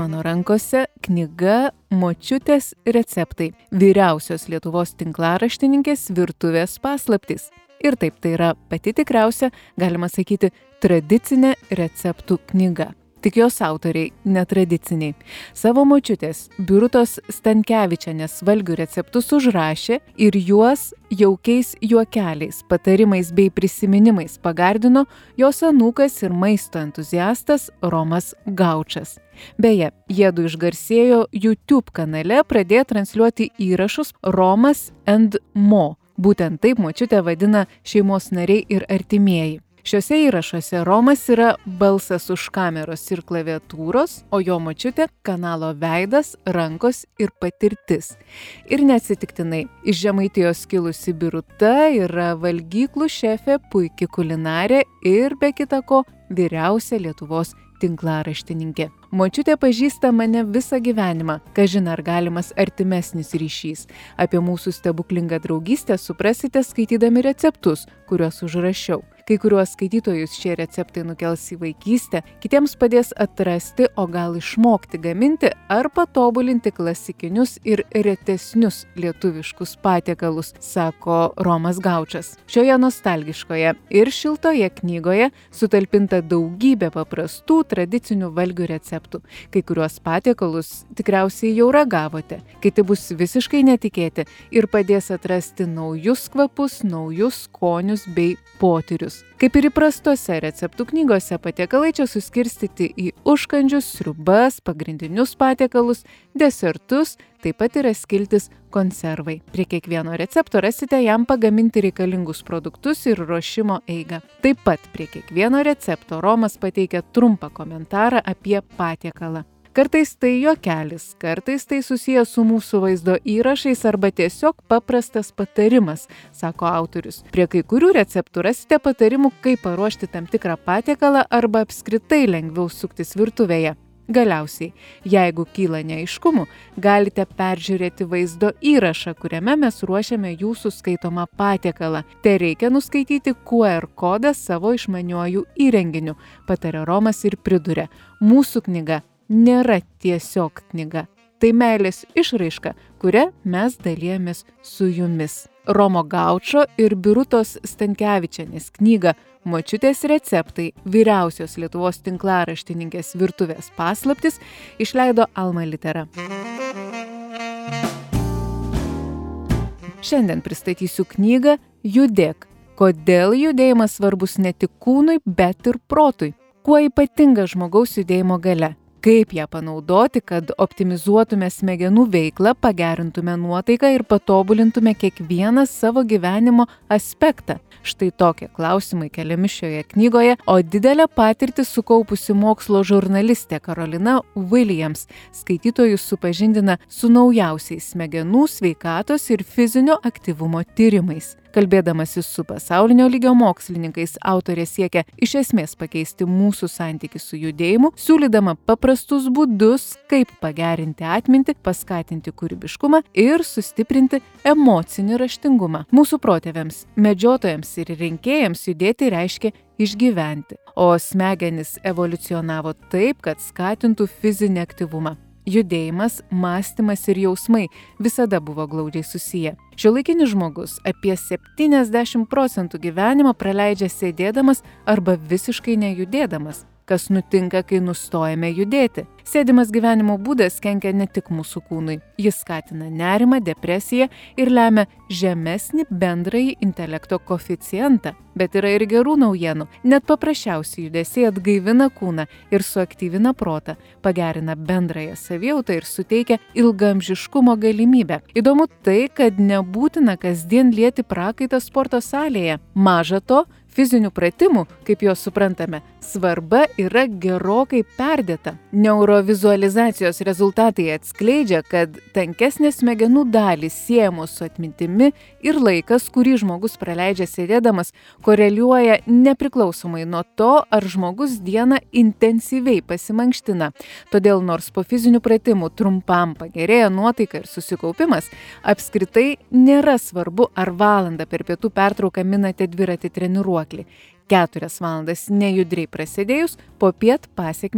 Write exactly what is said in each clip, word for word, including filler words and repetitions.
mano rankose knyga Močiutės receptai. Vyriausios Lietuvos tinklaraštininkės virtuvės paslaptys. Ir taip, tai yra pati tikriausia, galima sakyti, tradicinė receptų knyga. Tik jos autoriai netradiciniai. Savo močiutės Birutos Stankevičienės valgių receptus užrašė ir juos jaukiais juokeliais, patarimais bei prisiminimais pagardino jos anūkas ir maisto entuziastas Romas Gaučas. Beje, jiedu išgarsėjo YouTube kanale pradėję transliuoti įrašus Romas and Mo. Būtent taip močiutę vadina šeimos nariai ir artimieji. Šiuose įrašuose Romas yra balsas už kameros ir klaviatūros, o jo močiutė kanalo veidas, rankos ir patirtis. Ir neatsitiktinai, iš Žemaitijos kilusi Biruta yra valgyklų šefė, puiki kulinarė ir be kita ko vyriausia Lietuvos tinklaraštininkė. Močiutė pažįsta mane visą gyvenimą, kažin ar galimas artimesnis ryšys. Apie mūsų stebuklingą draugystę suprasite skaitydami receptus, kuriuos užrašiau. Kai kuriuos skaitytojus šie receptai nukels į vaikystę, kitiems padės atrasti, o gal išmokti gaminti ar patobulinti klasikinius ir retesnius lietuviškus patiekalus, sako Romas Gaučas. Šioje nostalgiškoje ir šiltoje knygoje sutalpinta daugybė paprastų tradicinių valgių receptų. Kai kuriuos patiekalus tikriausiai jau ragavote, kiti bus visiškai netikėti ir padės atrasti naujus kvapus, naujus skonius bei potyrius. Kaip ir įprastose receptų knygose, patiekalai čia suskirstyti į užkandžius, sriubas, pagrindinius patiekalus, desertus, taip pat yra skiltis konservai. Prie kiekvieno recepto rasite jam pagaminti reikalingus produktus ir ruošimo eigą. Taip pat prie kiekvieno recepto Romas pateikia trumpą komentarą apie patiekalą. Kartais tai juokelis, kartais tai susijęs su mūsų vaizdo įrašais arba tiesiog paprastas patarimas, sako autorius. Prie kai kurių receptų rasite patarimų, kaip paruošti tam tikrą patiekalą arba apskritai lengviau suktis virtuvėje. Galiausiai, jeigu kyla neaiškumų, galite peržiūrėti vaizdo įrašą, kuriame mes ruošiame jūsų skaitomą patiekalą. Te reikia nuskaityti Q R kodą savo išmaniuoju įrenginiu, pataria Romas ir priduria. Mūsų knyga nėra tiesiog knyga. Tai meilės išraiška, kuria mes dalijamės su jumis. Romo Gaučo ir Birutos Stankevičienės knygą Močiutės receptai vyriausios Lietuvos tinklaraštininkės virtuvės paslaptys išleido Alma Litera. Šiandien pristatysiu knygą Judėk. Kodėl judėjimas svarbus ne tik kūnui, bet ir protui? Kuo ypatinga žmogaus judėjimo galia? Kaip ją panaudoti, kad optimizuotume smegenų veiklą, pagerintume nuotaiką ir patobulintume kiekvieną savo gyvenimo aspektą? Štai tokie klausimai keliami šioje knygoje, o didelę patirtį sukaupusi mokslo žurnalistė Karolina Williams skaitytojus supažindina su naujausiais smegenų sveikatos ir fizinio aktyvumo tyrimais. Kalbėdamasis su pasaulinio lygio mokslininkais, autorė siekia iš esmės pakeisti mūsų santykį su judėjimu, siūlydama paprastus būdus, kaip pagerinti atmintį, paskatinti kūrybiškumą ir sustiprinti emocinį raštingumą. Mūsų protėviams, medžiotojams ir rinkėjams judėti reiškia išgyventi, o smegenys evoliucionavo taip, kad skatintų fizinį aktyvumą. Judėjimas, mąstymas ir jausmai visada buvo glaudžiai susiję. Šiuolaikinis žmogus apie septyniasdešimt procentų gyvenimo praleidžia sėdėdamas arba visiškai nejudėdamas. Kas nutinka, kai nustojame judėti? Sėdimas gyvenimo būdas kenkia ne tik mūsų kūnui. Jis skatina nerimą, depresiją ir lemia žemesnį bendrąjį intelekto koeficientą. Bet yra ir gerų naujienų. Net paprasčiausi judesiai atgaivina kūną ir suaktyvina protą, pagerina bendrąją savijautą ir suteikia ilgaamžiškumo galimybę. Įdomu tai, kad nebūtina kasdien lieti prakaitą sporto salėje. Maža to, fizinių pratimų, kaip juos suprantame, svarba yra gerokai perdėta. Neurovizualizacijos rezultatai atskleidžia, kad tankesnės smegenų dalys siejamos su atmintimi ir laikas, kurį žmogus praleidžia sėdėdamas, koreliuoja nepriklausomai nuo to, ar žmogus dieną intensyviai pasimankština. Todėl nors po fizinių pratimų trumpam pagerėja nuotaika ir susikaupimas, apskritai nėra svarbu, ar valandą per pietų pertrauką minate dviratį treniruoklį. Keturias valandas nejudriai prasidėjus, popiet pasekmės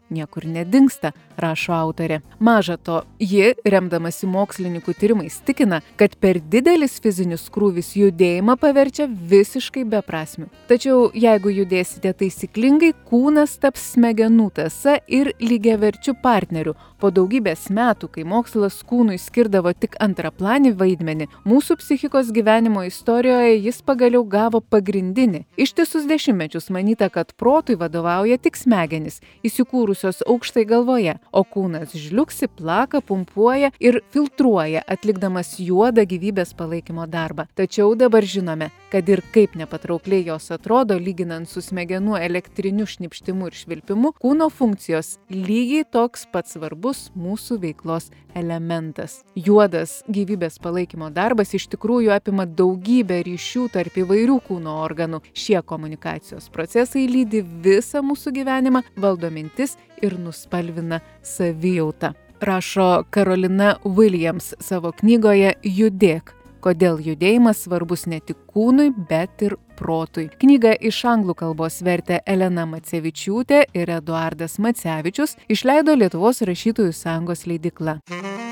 niekur nedingsta, rašo autorė. Maža to, ji, remdamasi mokslininkų tyrimais, tikina, kad per didelis fizinis krūvis judėjimą paverčia visiškai beprasmiu. Tačiau jeigu judėsite taisyklingai, kūnas taps smegenų tąsa ir lygiaverčiu partneriu. Po daugybės metų, kai mokslas kūnui skirdavo tik antraplanį vaidmenį, mūsų psichikos gyvenimo istorijoje jis pagaliau gavo pagrindinį. Ištisus dešimtmečius manyta, kad protui vadovauja tik smegenys, įsikūrusios aukštai galvoje, o kūnas žliuksi, plaka, pumpuoja ir filtruoja, atlikdamas juodą gyvybės palaikymo darbą. Tačiau dabar žinome, kad ir kaip nepatraukliai jos atrodo, lyginant su smegenų elektriniu šnipštimu ir švilpimu, kūno funkcijos lygiai toks pats svarbus mūsų veiklos elementas. Juodas gyvybės palaikymo darbas iš tikrųjų apima daugybę ryšių tarp įvairių kūno organų. Šie komunikacijos procesai lydi visą mūsų gyvenimą, valdo mintis ir nuspalvina savijautą. Rašo Karolina Williams savo knygoje Judėk. Kodėl judėjimas svarbus ne tik kūnui, bet ir protui. Knygą iš anglų kalbos vertė Elena Macevičiūtė ir Eduardas Macevičius, išleido Lietuvos rašytojų sąjungos leidykla.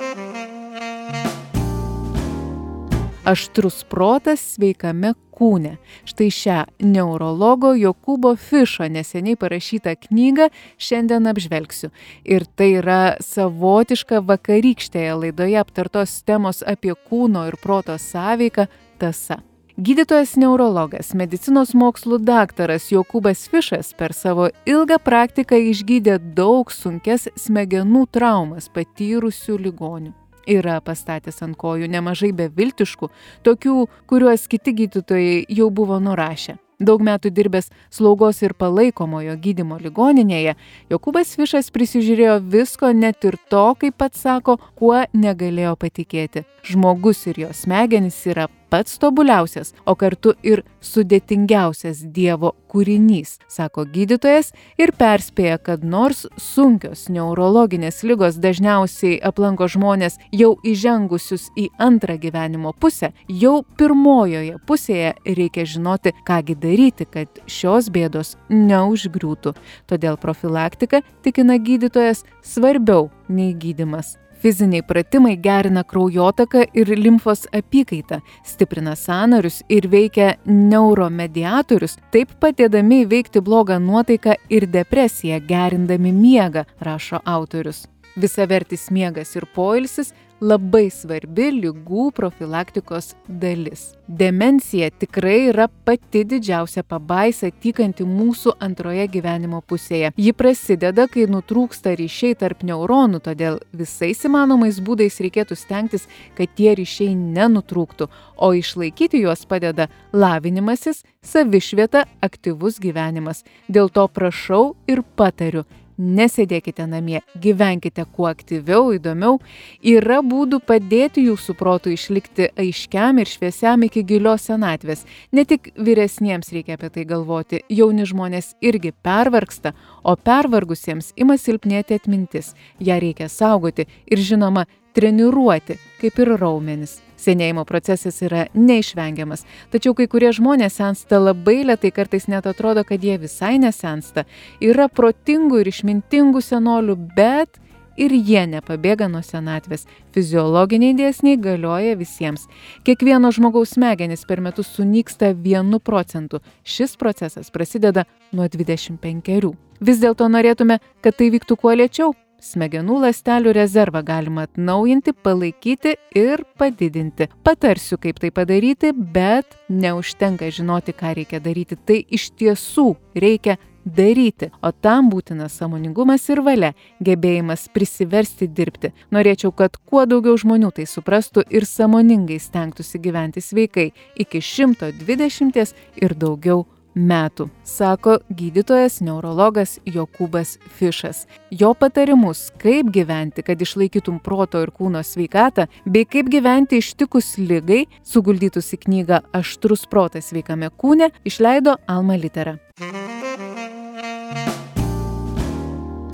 Aštrus protas sveikame kūne. Štai šią neurologo Jokūbo Fišo neseniai parašytą knygą šiandien apžvelgsiu. Ir tai yra savotiška vakarykštėje laidoje aptartos temos apie kūno ir proto sąveiką tąsa. Gydytojas neurologas, medicinos mokslų daktaras Jokūbas Fišas per savo ilgą praktiką išgydė daug sunkes smegenų traumas patyrusių ligonių. Yra pastatęs ant kojų nemažai beviltiškų, tokių, kuriuos kiti gydytojai jau buvo nurašę. Daug metų dirbęs slaugos ir palaikomojo gydymo ligoninėje, Jokūbas Fišas prisižiūrėjo visko, net ir to, kaip pats sako, kuo negalėjo patikėti. Žmogus ir jo smegenys yra pats tobuliausias, o kartu ir sudėtingiausias Dievo kūrinys, sako gydytojas ir perspėja, kad nors sunkios neurologinės ligos dažniausiai aplanko žmonės jau įžengusius į antrą gyvenimo pusę, jau pirmojoje pusėje reikia žinoti, kągi daryti, kad šios bėdos neužgriūtų. Todėl profilaktika, tikina gydytojas, svarbiau nei gydymas. Fiziniai pratimai gerina kraujotaką ir limfos apykaitą, stiprina sąnarius ir veikia neuromediatorius, taip padėdami įveikti blogą nuotaiką ir depresiją, gerindami miegą, rašo autorius. Visavertis miegas ir poilsis labai svarbi ligų profilaktikos dalis. Demencija tikrai yra pati didžiausia pabaisa tykanti mūsų antroje gyvenimo pusėje. Ji prasideda, kai nutrūksta ryšiai tarp neuronų, todėl visais įmanomais būdais reikėtų stengtis, kad tie ryšiai nenutrūktų, o išlaikyti juos padeda lavinimasis, savišvieta, aktyvus gyvenimas. Dėl to prašau ir patariu. Nesėdėkite namie, gyvenkite kuo aktyviau, įdomiau. Yra būdų padėti jūsų protui išlikti aiškiam ir šviesiam iki gilios senatvės. Ne tik vyresniems reikia apie tai galvoti, jauni žmonės irgi pervargsta, o pervargusiems ima silpnėti atmintis. Ja reikia saugoti ir, žinoma, treniruoti, kaip ir raumenis. Senėjimo procesas yra neišvengiamas, tačiau kai kurie žmonės sensta labai lėtai, kartais net atrodo, kad jie visai nesensta. Yra protingų ir išmintingų senolių, bet ir jie nepabėga nuo senatvės. Fiziologiniai dėsniai galioja visiems. Kiekvieno žmogaus smegenys per metus sunyksta vienu procentu. Šis procesas prasideda nuo dvidešimt penkerių. Vis dėlto norėtume, kad tai vyktų kuo lėčiau. Smegenų ląstelių rezervą galima atnaujinti, palaikyti ir padidinti. Patarsiu, kaip tai padaryti, bet neužtenka žinoti, ką reikia daryti. Tai iš tiesų reikia daryti, o tam būtina sąmoningumas ir valia, gebėjimas prisiversti dirbti. Norėčiau, kad kuo daugiau žmonių tai suprastų ir sąmoningai stengtųsi gyventi sveikai iki šimto dvidešimties ir daugiau metų, sako gydytojas neurologas Jokūbas Fišas. Jo patarimus, kaip gyventi, kad išlaikytum proto ir kūno sveikatą, bei kaip gyventi ištikus ligai, suguldytus į knygą Aštrus protas sveikame kūne, išleido Alma Litera.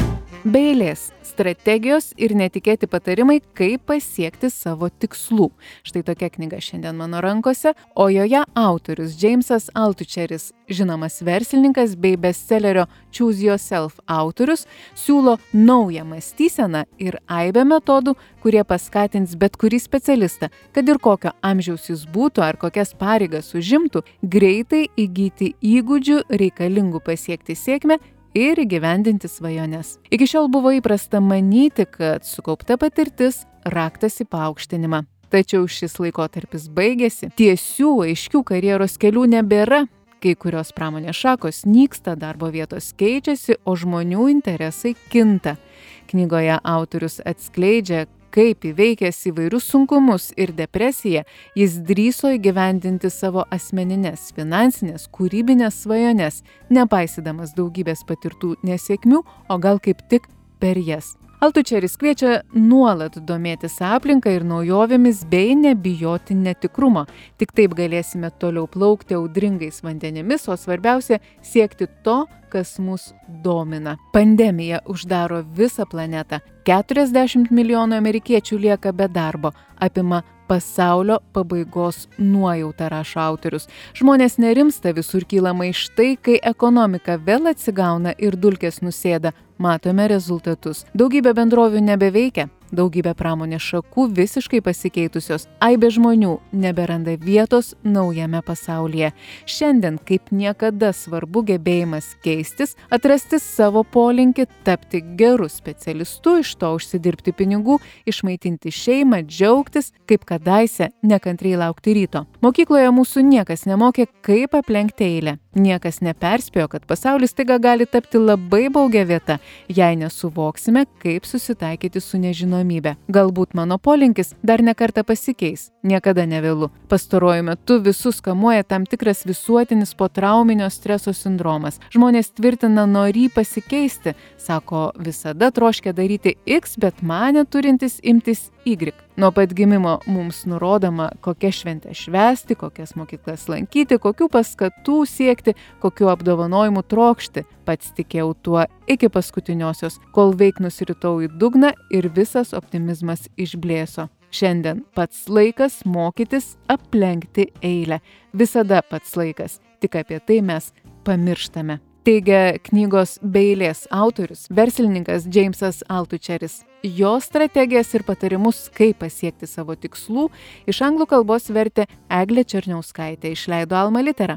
Be eilės strategijos ir netikėti patarimai, kaip pasiekti savo tikslų. Štai tokia knyga šiandien mano rankose, o joje autorius Džeimsas Altučeris, žinomas verslininkas bei bestsellerio Choose Yourself autorius, siūlo naują mąstyseną ir aibę metodų, kurie paskatins bet kurį specialistą, kad ir kokio amžiaus jis būtų ar kokias pareigas užimtų, greitai įgyti įgūdžių reikalingų pasiekti sėkmę ir įgyvendinti svajones. Iki šiol buvo įprasta manyti, kad sukaupta patirtis raktas į paaukštinimą. Tačiau šis laikotarpis baigėsi, tiesių aiškių karjeros kelių nebėra, kai kurios pramonės šakos nyksta, darbo vietos keičiasi, o žmonių interesai kinta. Knygoje autorius atskleidžia, kaip įveikęs įvairius sunkumus ir depresiją, jis drįso įgyvendinti savo asmenines, finansinės, kūrybinės svajones, nepaisydamas daugybės patirtų nesėkmių, o gal kaip tik per jas. Altučeris kviečia nuolat domėtis aplinką ir naujovėmis bei nebijoti netikrumo. Tik taip galėsime toliau plaukti audringais vandenimis, o svarbiausia siekti to, kas mus domina. Pandemija uždaro visą planetą. keturiasdešimt milijonų amerikiečių lieka be darbo. Apima pasaulio pabaigos nuojauta, rašo autorius. Žmonės nerimsta, visur kyla maištai, kai ekonomika vėl atsigauna ir dulkės nusėda. Matome rezultatus. Daugybė bendrovių nebeveikia. Daugybė pramonės šakų visiškai pasikeitusios. Aibė žmonių neberanda vietos naujame pasaulyje. Šiandien kaip niekada svarbu gebėjimas keistis, atrasti savo polinkį, tapti geru specialistu, iš to užsidirbti pinigų, išmaitinti šeimą, džiaugtis, kaip kadaise nekantriai laukti ryto. Mokykloje mūsų niekas nemokė, kaip aplenkti eilę. Niekas neperspėjo, kad pasaulis taiga gali tapti labai baugia vieta, jei nesuvoksime, kaip susitaikyti su nežinomybė. Galbūt mano polinkis dar nekartą pasikeis. Niekada nevėlu. Pastaruoju metu visus kamuoja tam tikras visuotinis potrauminio streso sindromas. Žmonės tvirtina norį pasikeisti, sako visada troškia daryti X, bet mane turintis imtis Y. Nuo pat gimimo mums nurodoma, kokią šventę švęsti, kokias mokyklas lankyti, kokių paskatų siekti, kokių apdovanojimų trokšti. Pats tikėjau tuo iki paskutiniosios, kol veik nusiritau į dugną ir visas optimizmas išblėso. Šiandien pats laikas mokytis aplenkti eilę. Visada pats laikas, tik apie tai mes pamirštame. Teigia knygos Be eilės autorius, verslininkas Džeimsas Altučeris. Jo strategijas ir patarimus, kaip pasiekti savo tikslų, iš anglų kalbos vertė Eglė Černiauskaitė, išleido Alma Litera.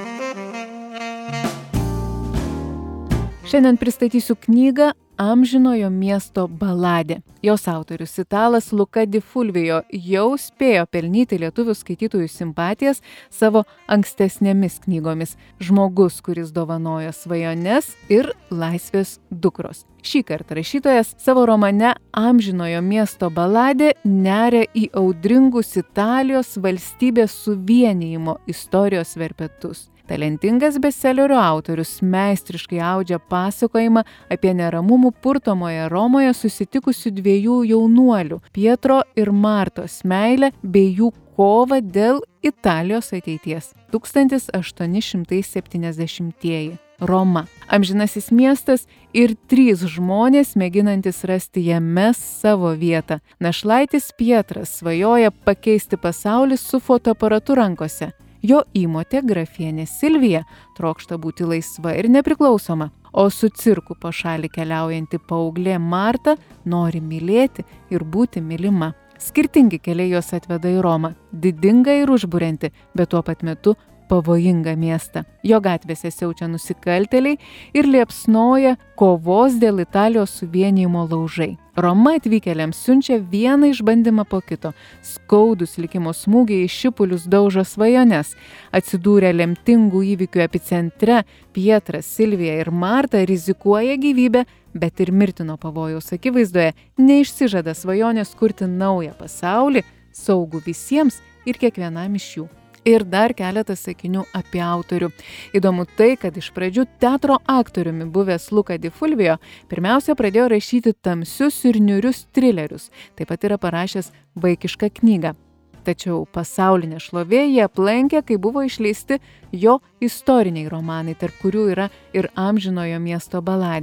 Šiandien pristatysiu knygą Amžinojo miesto baladė. Jos autorius italas Luka Di Fulvio jau spėjo pelnyti lietuvių skaitytojų simpatijas savo ankstesnėmis knygomis Žmogus, kuris dovanojo svajones ir Laisvės dukros. Šįkart rašytojas savo romane Amžinojo miesto baladė neria į audringus Italijos valstybės suvienijimo istorijos verpetus. Talentingas bestsellerio autorius meistriškai audžia pasakojimą apie neramumų purtomoje Romoje susitikusių dviejų jaunuolių Pietro ir Martos meilę bei jų kovą dėl Italijos ateities. tūkstantis aštuoni šimtai septyniasdešimtieji. Roma. Amžinasis miestas ir trys žmonės mėginantis rasti jame savo vietą. Našlaitis Pietras svajoja pakeisti pasaulį su fotoaparatu rankose. Jo įmotė grafienė Silvija trokšta būti laisva ir nepriklausoma, o su cirku po šalį keliaujanti paauglė Marta nori mylėti ir būti mylima. Skirtingi keliai jos atveda į Romą, didingą ir užburiantį, bet tuo pat metu pavojingą miestą. Jo gatvėse siaučia nusikaltėliai ir liepsnoja kovos dėl Italijos suvienijimo laužai. Roma atvykėliams siunčia vieną išbandymą po kito. Skaudus likimo smūgiai į šipulius daužo svajones. Atsidūrę lemtingų įvykių epicentre, Pietras, Silvija ir Marta rizikuoja gyvybę, bet ir mirtino pavojaus akivaizdoje neišsižada svajonės kurti naują pasaulį, saugų visiems ir kiekvienam iš jų. Ir dar keletas sakinių apie autorių. Įdomu tai, kad iš pradžių teatro aktoriumi buvęs Luka Di Fulvio pirmiausia pradėjo rašyti tamsius ir niūrius trilerius. Taip pat yra parašęs vaikišką knygą. Tačiau pasaulinė šlovė jį aplankė, kai buvo išleisti jo istoriniai romanai, tarp kurių yra ir Amžinojo miesto baladė.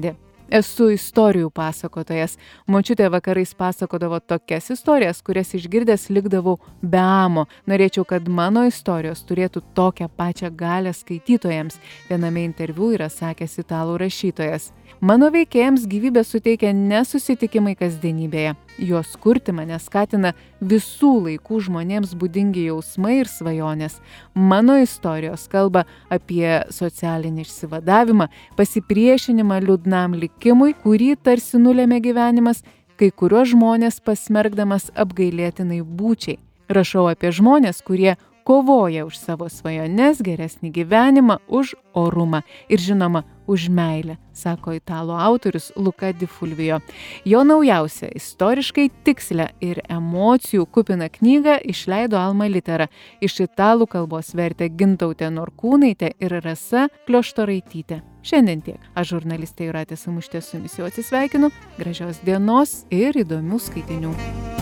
Esu istorijų pasakotojas. Močiutė vakarais pasakodavo tokias istorijas, kurias išgirdęs likdavau be amo. Norėčiau, kad mano istorijos turėtų tokią pačią galią skaitytojams. Viename interviu yra sakęs italų rašytojas. Mano veikėjams gyvybę suteikia nesusitikimai kasdienybėje. Juos kurti mane skatina visų laikų žmonėms būdingi jausmai ir svajonės. Mano istorijos kalba apie socialinį išsivadavimą, pasipriešinimą liūdnam likimui, kurį tarsi nulėmė gyvenimas, kai kuriuos žmonės pasmerkdamas apgailėtinai būčiai. Rašau apie žmonės, kurie kovoja už savo svajones, geresnį gyvenimą, už orumą ir žinoma, už meilę, sako italų autorius Luca Di Fulvio. Jo naujausią istoriškai tikslę ir emocijų kupiną knygą išleido Alma Litera. Iš italų kalbos vertė Gintautė Norkūnaitė ir Rasa Klioštoraitytė. Šiandien tiek. Aš žurnalistė Jūratė Samušytė su jumis jau atsisveikinu. Gražios dienos ir įdomių skaitinių.